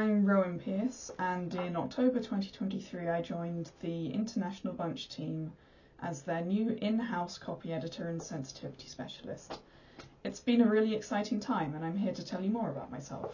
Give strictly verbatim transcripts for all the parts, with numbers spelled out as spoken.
I'm Rowan Pearce, and in October twenty twenty-three I joined the International Bunch team as their new in-house copy editor and sensitivity specialist. It's been a really exciting time, and I'm here to tell you more about myself.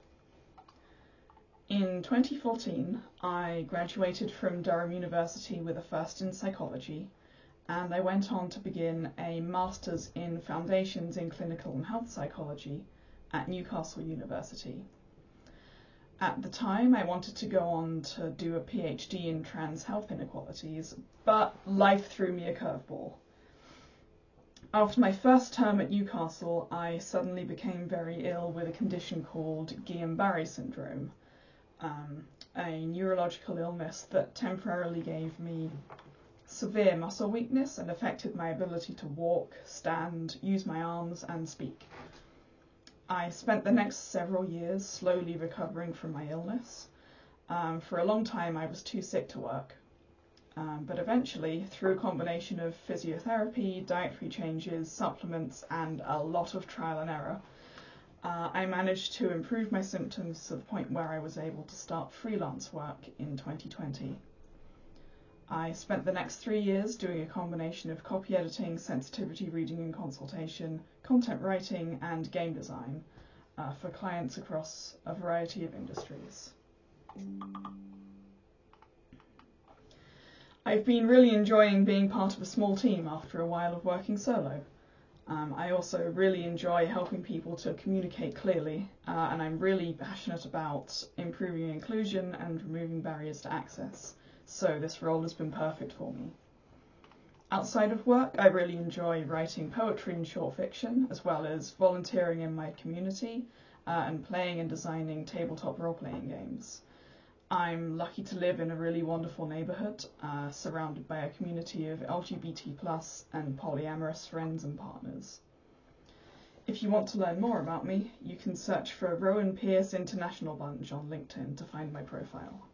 In twenty fourteen, I graduated from Durham University with a first in psychology, and I went on to begin a master's in Foundations in Clinical and Health Psychology at Newcastle University. At the time, I wanted to go on to do a PhD in trans health inequalities, but life threw me a curveball. After my first term at Newcastle, I suddenly became very ill with a condition called Guillain-Barré syndrome, um, a neurological illness that temporarily gave me severe muscle weakness and affected my ability to walk, stand, use my arms, and speak. I spent the next several years slowly recovering from my illness. Um, for a long time I was too sick to work, um, but eventually, through a combination of physiotherapy, dietary changes, supplements, and a lot of trial and error, uh, I managed to improve my symptoms to the point where I was able to start freelance work in twenty twenty. I spent the next three years doing a combination of copy editing, sensitivity reading and consultation, content writing, and game design uh, for clients across a variety of industries. I've been really enjoying being part of a small team after a while of working solo. Um, I also really enjoy helping people to communicate clearly, uh, and I'm really passionate about improving inclusion and removing barriers to access. So this role has been perfect for me. Outside of work, I really enjoy writing poetry and short fiction, as well as volunteering in my community uh, and playing and designing tabletop role-playing games. I'm lucky to live in a really wonderful neighbourhood, uh, surrounded by a community of L G B T plus and polyamorous friends and partners. If you want to learn more about me, you can search for Rowan Pearce International Bunch on LinkedIn to find my profile.